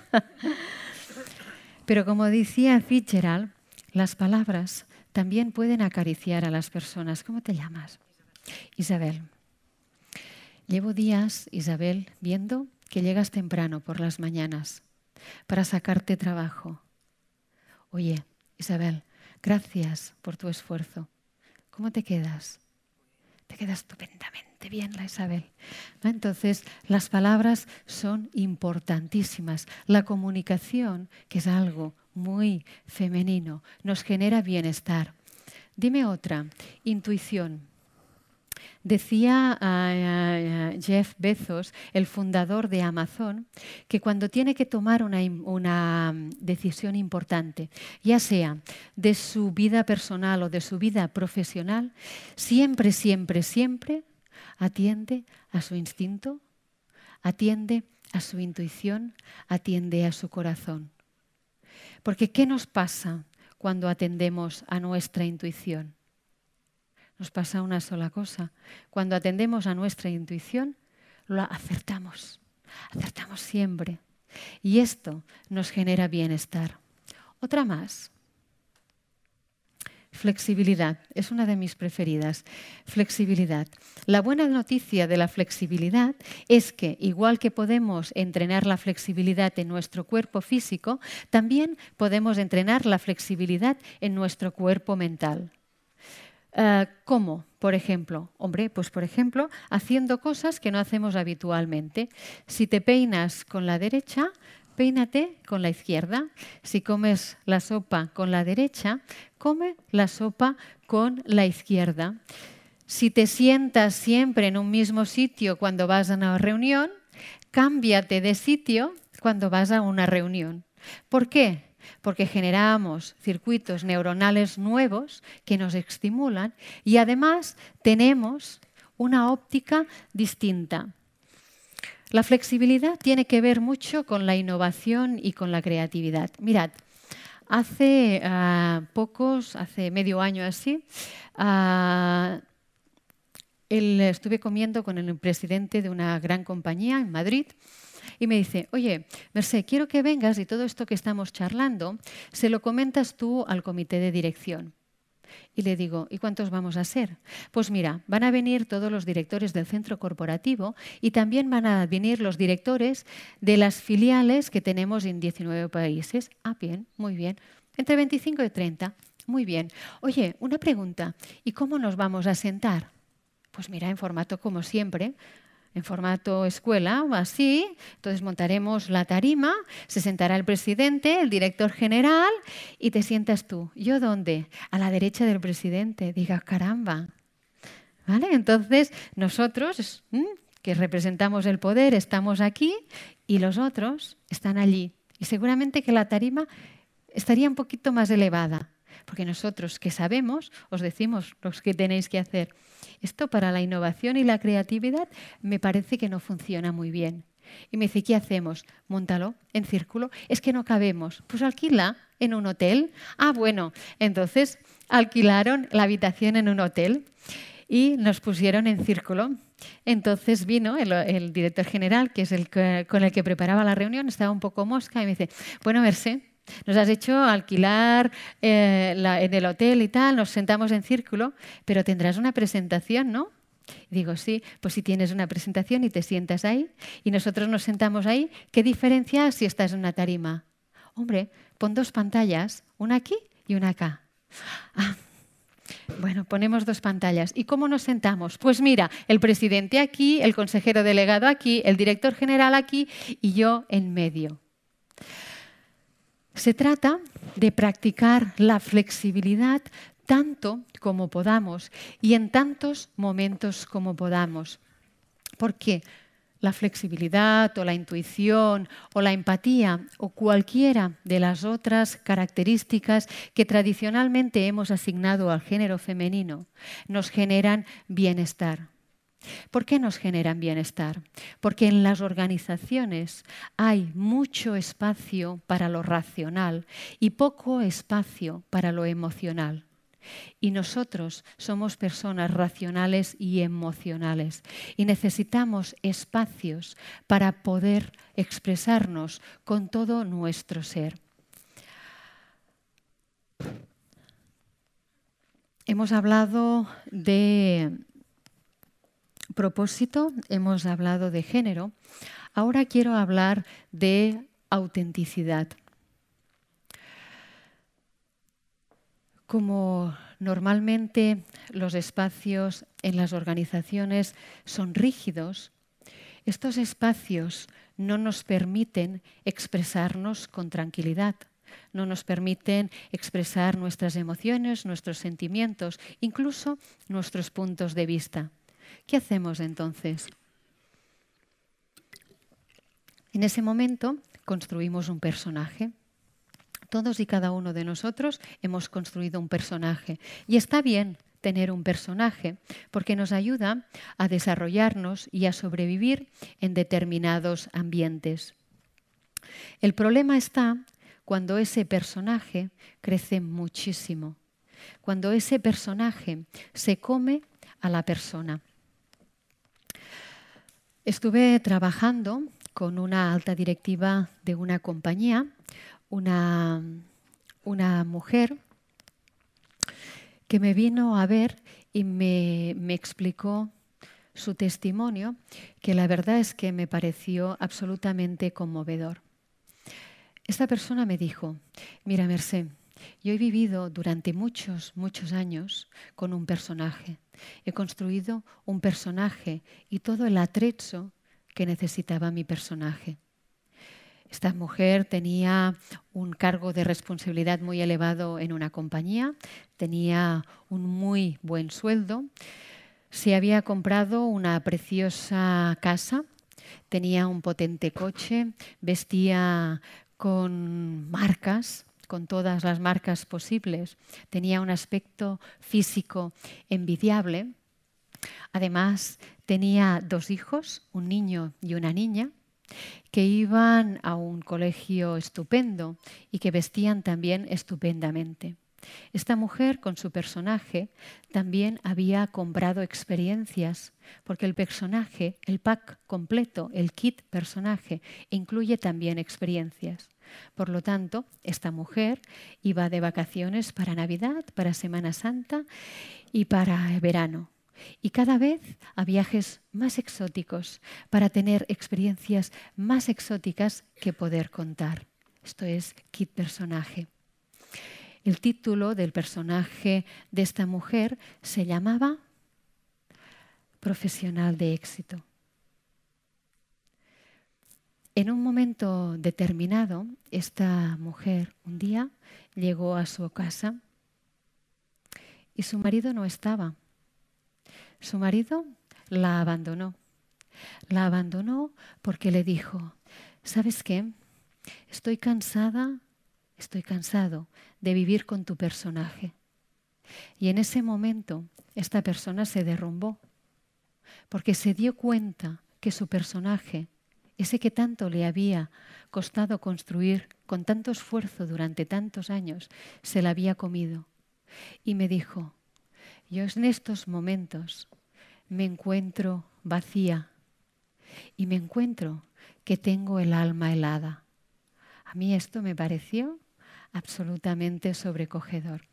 Pero como decía Fitzgerald, las palabras también pueden acariciar a las personas. ¿Cómo te llamas? Isabel. Llevo días, Isabel, viendo que llegas temprano por las mañanas para sacarte trabajo. Oye, Isabel, gracias por tu esfuerzo. ¿Cómo te quedas? Te quedas estupendamente. pórtate bien, la Isabel. ¿No? Entonces, las palabras son importantísimas. La comunicación, que es algo muy femenino, nos genera bienestar. Dime otra, intuición. Decía uh, uh, Jeff Bezos, el fundador de Amazon, que cuando tiene que tomar una, una decisión importante, ya sea de su vida personal o de su vida profesional, siempre, siempre, siempre atiende a su instinto, atiende a su intuición, atiende a su corazón. Porque ¿qué nos pasa cuando atendemos a nuestra intuición? Nos pasa una sola cosa. Cuando atendemos a nuestra intuición, lo acertamos. Acertamos siempre. Y esto nos genera bienestar. Otra más. Flexibilidad. Es una de mis preferidas. Flexibilidad. La buena noticia de la flexibilidad es que, igual que podemos entrenar la flexibilidad en nuestro cuerpo físico, también podemos entrenar la flexibilidad en nuestro cuerpo mental. Uh, ¿Cómo? Por ejemplo, hombre, pues por ejemplo, haciendo cosas que no hacemos habitualmente. Si te peinas con la derecha, peínate con la izquierda. Si comes la sopa con la derecha, come la sopa con la izquierda. Si te sientas siempre en un mismo sitio cuando vas a una reunión, cámbiate de sitio cuando vas a una reunión. ¿Por qué? Porque generamos circuitos neuronales nuevos que nos estimulan y además tenemos una óptica distinta. La flexibilidad tiene que ver mucho con la innovación y con la creatividad. Mirad, hace uh, pocos, hace medio año así, uh, el, estuve comiendo con el presidente de una gran compañía en Madrid. Y me dice, oye, Mercé, quiero que vengas y todo esto que estamos charlando se lo comentas tú al comité de dirección. Y le digo, ¿y cuántos vamos a ser? Pues mira, van a venir todos los directores del centro corporativo y también van a venir los directores de las filiales que tenemos en diecinueve países. Ah, bien, muy bien. Entre veinticinco y treinta. Muy bien. Oye, una pregunta. ¿Y cómo nos vamos a sentar? Pues mira, en formato como siempre. En formato escuela o así, entonces montaremos la tarima, se sentará el presidente, el director general y te sientas tú. ¿Yo dónde? A la derecha del presidente. Diga, caramba. ¿Vale? Entonces nosotros, que representamos el poder, estamos aquí y los otros están allí. Y seguramente que la tarima estaría un poquito más elevada. Porque nosotros que sabemos, os decimos lo que tenéis que hacer. Esto para la innovación y la creatividad me parece que no funciona muy bien. Y me dice, ¿qué hacemos? Móntalo en círculo. Es que no cabemos. Pues alquila en un hotel. Ah, bueno, entonces alquilaron la habitación en un hotel y nos pusieron en círculo. Entonces vino el, el director general, que es el que, con el que preparaba la reunión, estaba un poco mosca y me dice, bueno, Mercé, nos has hecho alquilar eh, la, en el hotel y tal, nos sentamos en círculo, pero tendrás una presentación, ¿no? Y digo, sí, pues si tienes una presentación y te sientas ahí y nosotros nos sentamos ahí, ¿qué diferencia si estás en una tarima? Hombre, pon dos pantallas, una aquí y una acá. Ah, bueno, ponemos dos pantallas. ¿Y cómo nos sentamos? Pues mira, el presidente aquí, el consejero delegado aquí, el director general aquí y yo en medio. Se trata de practicar la flexibilidad tanto como podamos y en tantos momentos como podamos. Porque la flexibilidad o la intuición o la empatía o cualquiera de las otras características que tradicionalmente hemos asignado al género femenino nos generan bienestar. ¿Por qué nos generan bienestar? Porque en las organizaciones hay mucho espacio para lo racional y poco espacio para lo emocional. Y nosotros somos personas racionales y emocionales y necesitamos espacios para poder expresarnos con todo nuestro ser. Hemos hablado de propósito, hemos hablado de género. Ahora quiero hablar de autenticidad. Como Normalmente los espacios en las organizaciones son rígidos. Estos espacios no nos permiten expresarnos con tranquilidad, no nos permiten expresar nuestras emociones, nuestros sentimientos, incluso nuestros puntos de vista. ¿Qué hacemos entonces? En ese momento construimos un personaje. Todos y cada uno de nosotros hemos construido un personaje. Y está bien tener un personaje porque nos ayuda a desarrollarnos y a sobrevivir en determinados ambientes. El problema está cuando ese personaje crece muchísimo, cuando ese personaje se come a la persona. Estuve trabajando con una alta directiva de una compañía, una, una mujer que me vino a ver y me, me explicó su testimonio, que la verdad es que me pareció absolutamente conmovedor. Esta persona me dijo: mira, Mercé, yo he vivido durante muchos, muchos años con un personaje. He construido un personaje y todo el atrecho que necesitaba mi personaje. Esta mujer tenía un cargo de responsabilidad muy elevado en una compañía, tenía un muy buen sueldo, se había comprado una preciosa casa, tenía un potente coche, vestía con marcas, con todas las marcas posibles, tenía un aspecto físico envidiable. Además, tenía dos hijos, un niño y una niña, que iban a un colegio estupendo y que vestían también estupendamente. Esta mujer, con su personaje, también había comprado experiencias, porque el personaje, el pack completo, el kit personaje, incluye también experiencias. Por lo tanto, esta mujer iba de vacaciones para Navidad, para Semana Santa y para verano. Y cada vez a viajes más exóticos para tener experiencias más exóticas que poder contar. Esto es kit personaje. El título del personaje de esta mujer se llamaba Profesional de éxito. En un momento determinado, esta mujer un día llegó a su casa y su marido no estaba. Su marido la abandonó. La abandonó porque le dijo: ¿sabes qué? Estoy cansada, estoy cansado de vivir con tu personaje. Y en ese momento esta persona se derrumbó porque se dio cuenta que su personaje, ese que tanto le había costado construir con tanto esfuerzo durante tantos años, se la había comido. Y me dijo: yo en estos momentos me encuentro vacía y me encuentro que tengo el alma helada. A mí esto me pareció absolutamente sobrecogedor.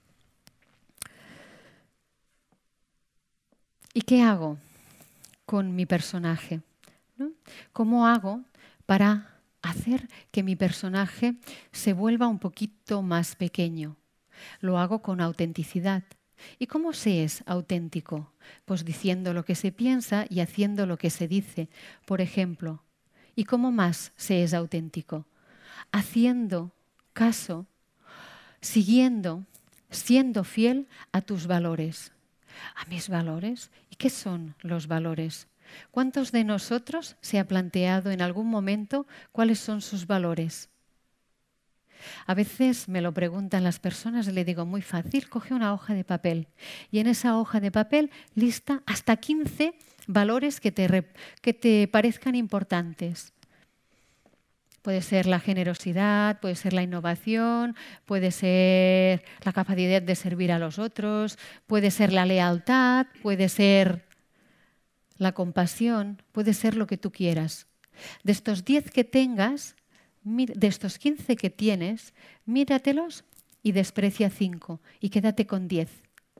¿Y qué hago con mi personaje? ¿No? ¿Cómo hago para hacer que mi personaje se vuelva un poquito más pequeño? Lo hago con autenticidad. ¿Y cómo se es auténtico? Pues diciendo lo que se piensa y haciendo lo que se dice. Por ejemplo, ¿y cómo más se es auténtico? Haciendo caso, siguiendo, siendo fiel a tus valores. ¿A mis valores? ¿Y qué son los valores? ¿Cuántos de nosotros se ha planteado en algún momento cuáles son sus valores? A veces me lo preguntan las personas y le digo: muy fácil, coge una hoja de papel y en esa hoja de papel lista hasta quince valores que te, que te parezcan importantes. Puede ser la generosidad, puede ser la innovación, puede ser la capacidad de servir a los otros, puede ser la lealtad, puede ser la compasión, puede ser lo que tú quieras. De estos diez que tengas, de estos quince que tienes, míratelos y desprecia cinco y quédate con diez.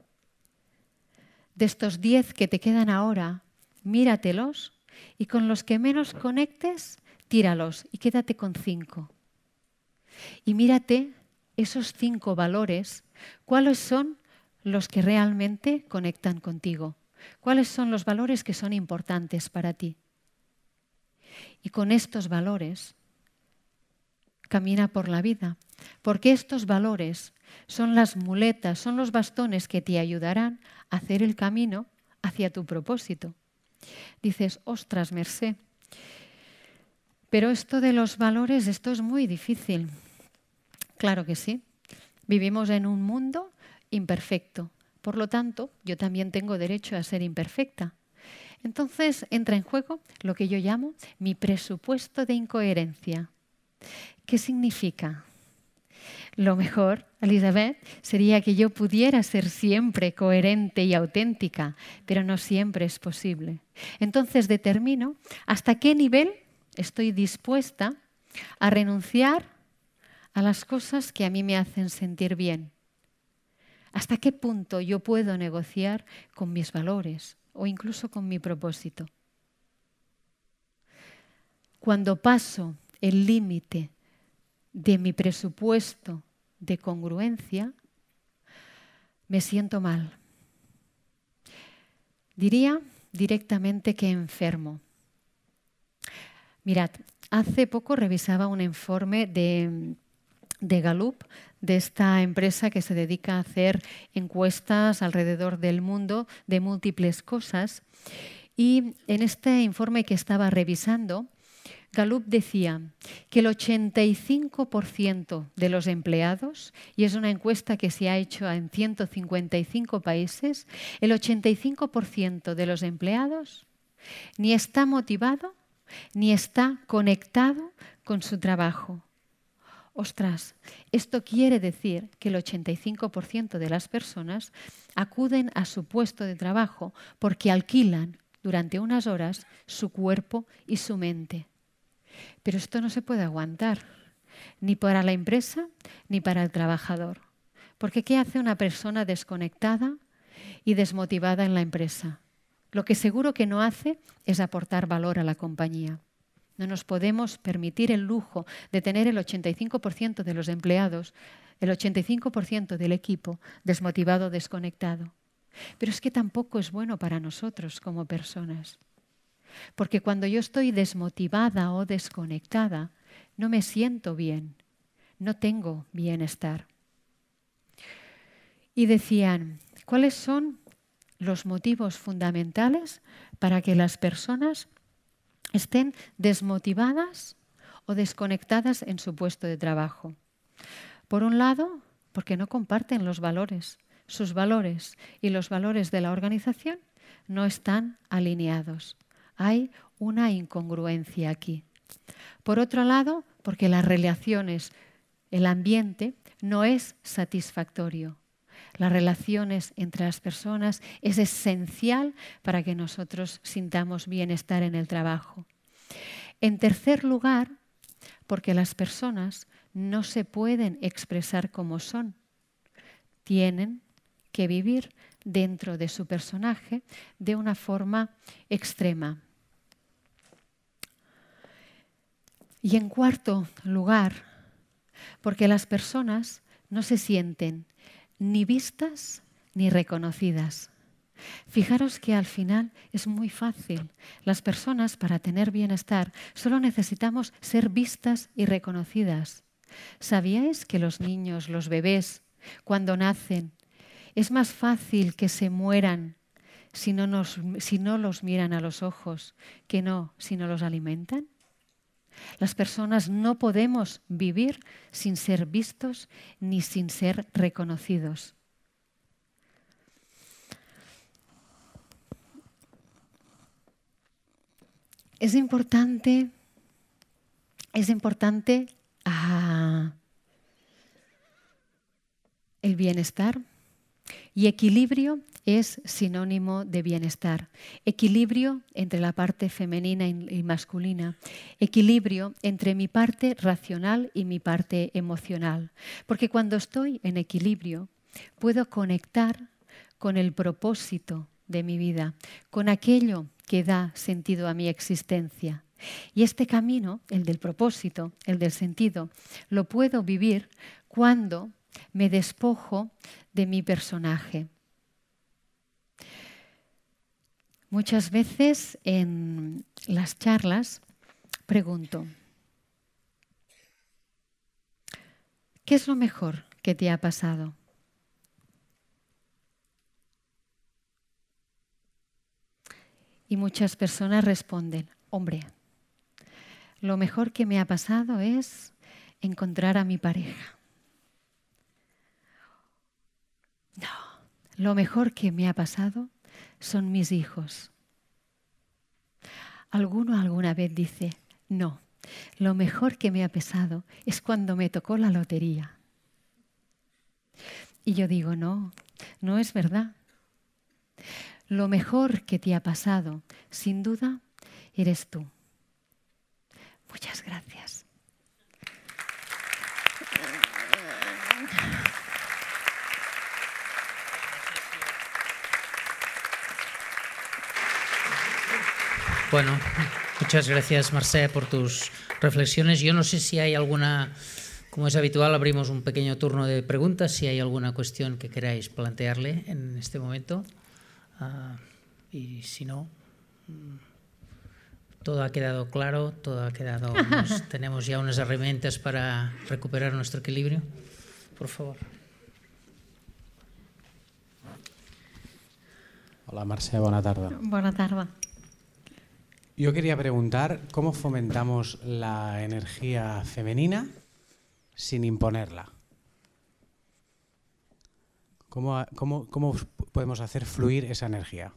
De estos diez que te quedan ahora, míratelos y con los que menos conectes, tíralos y quédate con cinco. Y mírate esos cinco valores, cuáles son los que realmente conectan contigo? ¿Cuáles son los valores que son importantes para ti? Y con estos valores camina por la vida, porque estos valores son las muletas, son los bastones que te ayudarán a hacer el camino hacia tu propósito. Dices, ostras, Mercé, pero esto de los valores, esto es muy difícil. Claro que sí. Vivimos en un mundo imperfecto. Por lo tanto, yo también tengo derecho a ser imperfecta. Entonces entra en juego lo que yo llamo mi presupuesto de incoherencia. ¿Qué significa? Lo mejor, Elizabeth, sería que yo pudiera ser siempre coherente y auténtica, pero no siempre es posible. Entonces determino hasta qué nivel estoy dispuesta a renunciar a las cosas que a mí me hacen sentir bien. ¿Hasta qué punto yo puedo negociar con mis valores o incluso con mi propósito? Cuando paso el límite de mi presupuesto de congruencia, me siento mal. Diría directamente que enfermo. Mirad, hace poco revisaba un informe de, de Gallup, de esta empresa que se dedica a hacer encuestas alrededor del mundo de múltiples cosas. Y en este informe que estaba revisando, Gallup decía que el ochenta y cinco por ciento de los empleados, y es una encuesta que se ha hecho en ciento cincuenta y cinco países, el ochenta y cinco por ciento de los empleados ni está motivado ni está conectado con su trabajo. Ostras, esto quiere decir que el ochenta y cinco por ciento de las personas acuden a su puesto de trabajo porque alquilan durante unas horas su cuerpo y su mente. Pero esto no se puede aguantar, ni para la empresa ni para el trabajador. Porque ¿qué hace una persona desconectada y desmotivada en la empresa? Lo que seguro que no hace es aportar valor a la compañía. No nos podemos permitir el lujo de tener el ochenta y cinco por ciento de los empleados, el ochenta y cinco por ciento del equipo desmotivado, desconectado. Pero es que tampoco es bueno para nosotros como personas. Porque cuando yo estoy desmotivada o desconectada, no me siento bien, no tengo bienestar. Y decían, ¿cuáles son los motivos fundamentales para que las personas estén desmotivadas o desconectadas en su puesto de trabajo? Por un lado, porque no comparten los valores. Sus valores y los valores de la organización no están alineados. Hay una incongruencia aquí. Por otro lado, porque las relaciones, el ambiente no es satisfactorio. Las relaciones entre las personas es esencial para que nosotros sintamos bienestar en el trabajo. En tercer lugar, porque las personas no se pueden expresar como son. Tienen que vivir dentro de su personaje de una forma extrema. Y en cuarto lugar, porque las personas no se sienten ni vistas ni reconocidas. Fijaros que al final es muy fácil. Las personas, para tener bienestar, solo necesitamos ser vistas y reconocidas. ¿Sabíais que los niños, los bebés, cuando nacen, es más fácil que se mueran si no, nos, si no los miran a los ojos que no si no los alimentan? Las personas no podemos vivir sin ser vistos ni sin ser reconocidos. Es importante, es importante ah, el bienestar, y equilibrio es sinónimo de bienestar. Equilibrio entre la parte femenina y masculina. Equilibrio entre mi parte racional y mi parte emocional. Porque cuando estoy en equilibrio, puedo conectar con el propósito de mi vida, con aquello que da sentido a mi existencia. Y este camino, el del propósito, el del sentido, lo puedo vivir cuando me despojo de mi personaje. Muchas veces en las charlas pregunto, ¿qué es lo mejor que te ha pasado? Y muchas personas responden, hombre, lo mejor que me ha pasado es encontrar a mi pareja. No, lo mejor que me ha pasado son mis hijos. Alguno alguna vez dice, no, lo mejor que me ha pasado es cuando me tocó la lotería. Y yo digo, no, no es verdad. Lo mejor que te ha pasado, sin duda, eres tú. Muchas gracias. Bueno, muchas gracias, Mercè, por tus reflexiones. Yo no sé si hay alguna, como es habitual, abrimos un pequeño turno de preguntas, si hay alguna cuestión que queráis plantearle en este momento. Uh, y si no, todo ha quedado claro, todo ha quedado, nos, tenemos ya unas herramientas para recuperar nuestro equilibrio. Por favor. Hola, Mercè, bona tarda. Bona tarda. Yo quería preguntar cómo fomentamos la energía femenina sin imponerla. ¿Cómo, cómo, cómo podemos hacer fluir esa energía?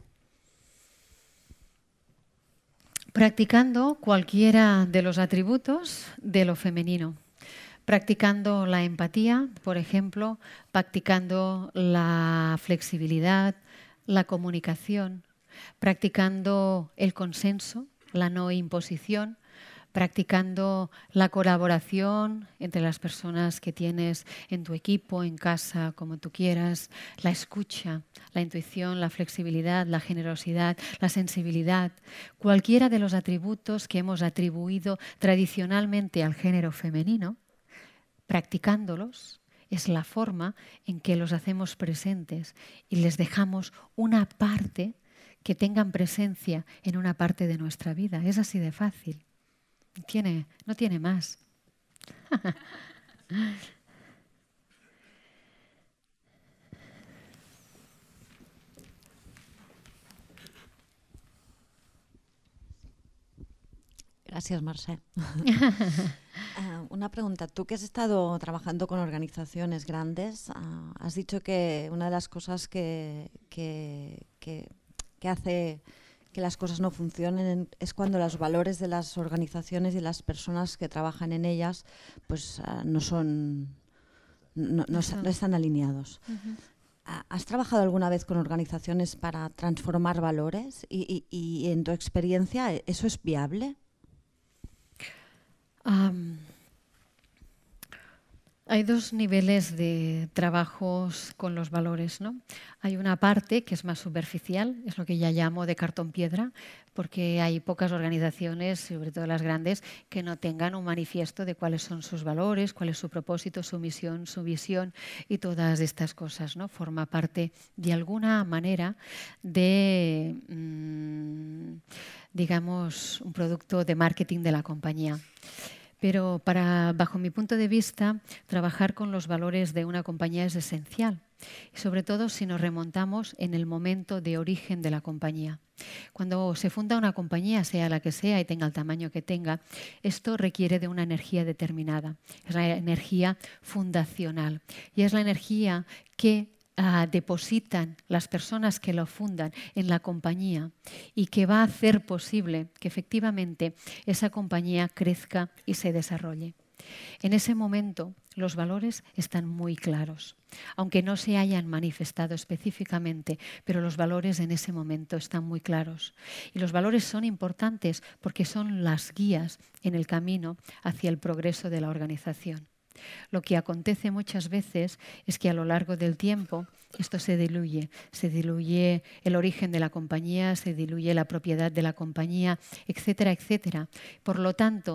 Practicando cualquiera de los atributos de lo femenino. Practicando la empatía, por ejemplo, practicando la flexibilidad, la comunicación, practicando el consenso, la no imposición, practicando la colaboración entre las personas que tienes en tu equipo, en casa, como tú quieras, la escucha, la intuición, la flexibilidad, la generosidad, la sensibilidad, cualquiera de los atributos que hemos atribuido tradicionalmente al género femenino, practicándolos es la forma en que los hacemos presentes y les dejamos una parte que tengan presencia en una parte de nuestra vida. Es así de fácil. Tiene, no tiene más. Gracias, Mercè. uh, una pregunta. Tú que has estado trabajando con organizaciones grandes, uh, has dicho que una de las cosas que, que, que, que hace que las cosas no funcionen es cuando los valores de las organizaciones y las personas que trabajan en ellas pues uh, no son no, no, no están alineados. Uh-huh. ¿Has trabajado alguna vez con organizaciones para transformar valores? Y, y, y en tu experiencia, ¿eso es viable? Um, hay dos niveles de trabajos con los valores, ¿no? Hay una parte que es más superficial, es lo que ya llamo de cartón piedra, porque hay pocas organizaciones, sobre todo las grandes, que no tengan un manifiesto de cuáles son sus valores, cuál es su propósito, su misión, su visión y todas estas cosas, ¿no? Forma parte de alguna manera de, mmm, digamos, un producto de marketing de la compañía. Pero para, bajo mi punto de vista, trabajar con los valores de una compañía es esencial, y sobre todo si nos remontamos en el momento de origen de la compañía. Cuando se funda una compañía, sea la que sea y tenga el tamaño que tenga, esto requiere de una energía determinada. Es la energía fundacional y es la energía que Uh, depositan las personas que lo fundan en la compañía y que va a hacer posible que efectivamente esa compañía crezca y se desarrolle. En ese momento los valores están muy claros, aunque no se hayan manifestado específicamente, pero los valores en ese momento están muy claros. Y los valores son importantes porque son las guías en el camino hacia el progreso de la organización. Lo que acontece muchas veces es que a lo largo del tiempo esto se diluye, se diluye el origen de la compañía, se diluye la propiedad de la compañía, etcétera, etcétera. Por lo tanto,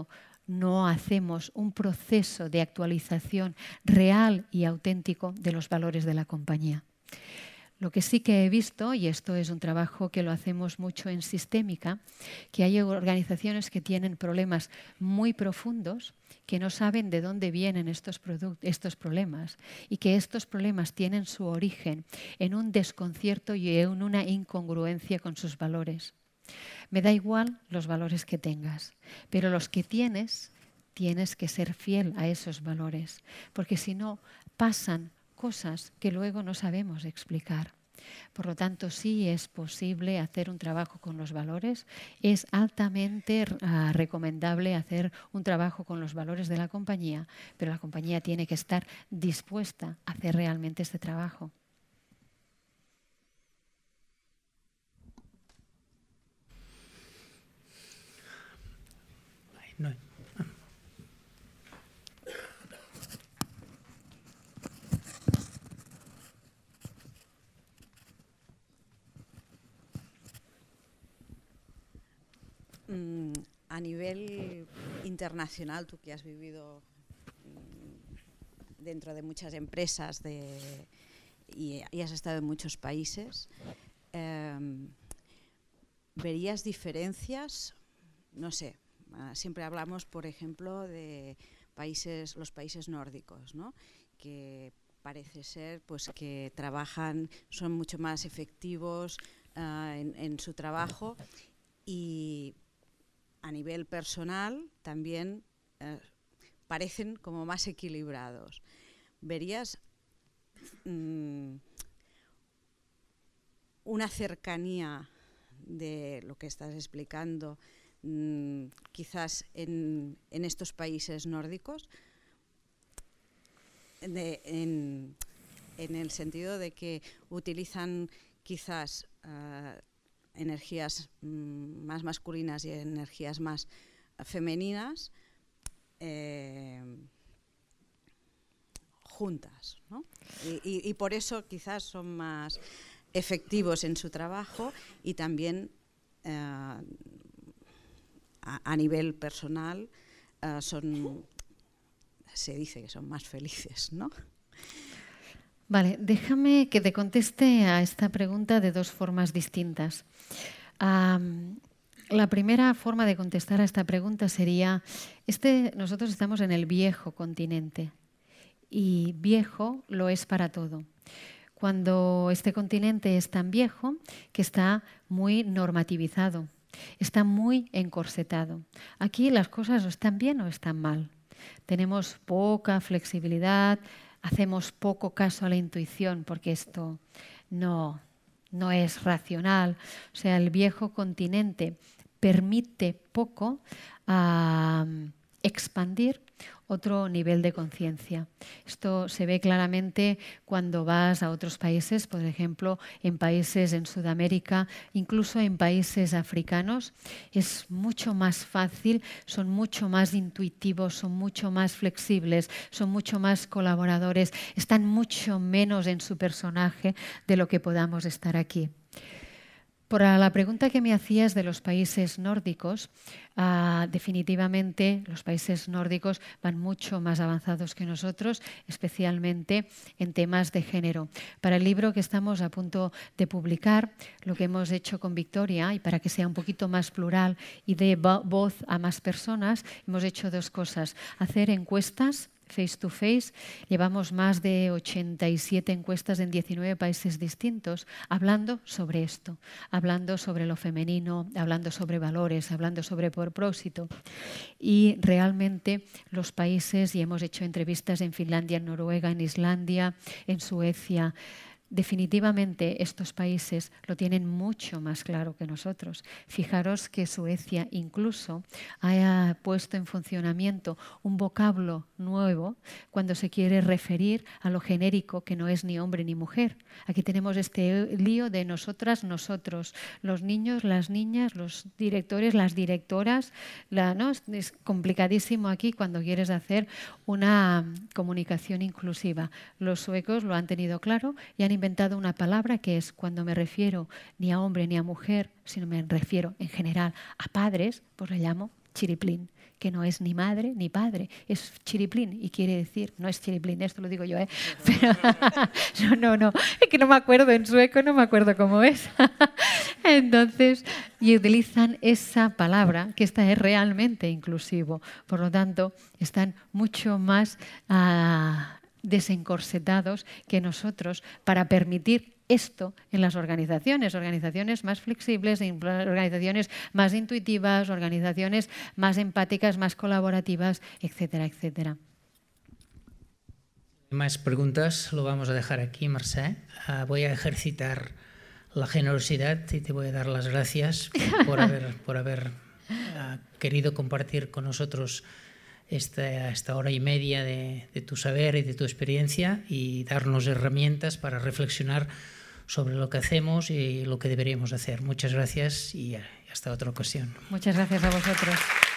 no hacemos un proceso de actualización real y auténtico de los valores de la compañía. Lo que sí que he visto, y esto es un trabajo que lo hacemos mucho en Sistémica, que hay organizaciones que tienen problemas muy profundos, que no saben de dónde vienen estos, estos problemas y que estos problemas tienen su origen en un desconcierto y en una incongruencia con sus valores. Me da igual los valores que tengas, pero los que tienes, tienes que ser fiel a esos valores, porque si no, pasan cosas que luego no sabemos explicar. Por lo tanto, sí es posible hacer un trabajo con los valores. Es altamente uh, recomendable hacer un trabajo con los valores de la compañía, pero la compañía tiene que estar dispuesta a hacer realmente este trabajo. No. A nivel internacional, tú que has vivido dentro de muchas empresas de, y, y has estado en muchos países, eh, ¿verías diferencias? No sé, siempre hablamos, por ejemplo, de países, los países nórdicos, ¿no? Que parece ser pues, que trabajan, son mucho más efectivos uh, en, en su trabajo y a nivel personal también eh, parecen como más equilibrados. ¿Verías mmm, una cercanía de lo que estás explicando mmm, quizás en, en estos países nórdicos? De, en, en el sentido de que utilizan quizás uh, energías mmm, más masculinas y energías más femeninas eh, juntas, ¿no? Y, y, y por eso quizás son más efectivos en su trabajo y también eh, a, a nivel personal eh, son, se dice que son más felices, ¿no? Vale, déjame que te conteste a esta pregunta de dos formas distintas. Um, la primera forma de contestar a esta pregunta sería, este, nosotros estamos en el viejo continente y viejo lo es para todo. Cuando este continente es tan viejo que está muy normativizado, está muy encorsetado. Aquí las cosas o están bien o están mal. Tenemos poca flexibilidad, hacemos poco caso a la intuición porque esto no, no es racional. O sea, el viejo continente permite poco uh, expandir otro nivel de conciencia. Esto se ve claramente cuando vas a otros países, por ejemplo, en países en Sudamérica, incluso en países africanos. Es mucho más fácil, son mucho más intuitivos, son mucho más flexibles, son mucho más colaboradores, están mucho menos en su personaje de lo que podamos estar aquí. Por la pregunta que me hacías de los países nórdicos, uh, definitivamente los países nórdicos van mucho más avanzados que nosotros, especialmente en temas de género. Para el libro que estamos a punto de publicar, lo que hemos hecho con Victoria, y para que sea un poquito más plural y dé voz a más personas, hemos hecho dos cosas. Hacer encuestas face to face. Llevamos más de ochenta y siete encuestas en diecinueve países distintos hablando sobre esto, hablando sobre lo femenino, hablando sobre valores, hablando sobre propósito. Y realmente los países, y hemos hecho entrevistas en Finlandia, en Noruega, en Islandia, en Suecia, definitivamente estos países lo tienen mucho más claro que nosotros. Fijaros que Suecia incluso ha puesto en funcionamiento un vocablo nuevo cuando se quiere referir a lo genérico que no es ni hombre ni mujer. Aquí tenemos este lío de nosotras, nosotros, los niños, las niñas, los directores, las directoras. La, ¿no? Es complicadísimo aquí cuando quieres hacer una comunicación inclusiva. Los suecos lo han tenido claro y han inventado una palabra que es, cuando me refiero ni a hombre ni a mujer, sino me refiero en general a padres, pues le llamo chiriplín, que no es ni madre ni padre, es chiriplín y quiere decir, no es chiriplín, esto lo digo yo, ¿eh? Pero, no, no, no, es que no me acuerdo en sueco, no me acuerdo cómo es. Entonces, y utilizan esa palabra, que esta es realmente inclusivo, por lo tanto, están mucho más uh, desencorsetados que nosotros para permitir esto en las organizaciones, organizaciones más flexibles, organizaciones más intuitivas, organizaciones más empáticas, más colaborativas, etcétera, etcétera. Más preguntas, lo vamos a dejar aquí, Mercè. Uh, voy a ejercitar la generosidad y te voy a dar las gracias por haber, por haber uh, querido compartir con nosotros esta, esta hora y media de, de tu saber y de tu experiencia y darnos herramientas para reflexionar sobre lo que hacemos y lo que deberíamos hacer. Muchas gracias y hasta otra ocasión. Muchas gracias a vosotros.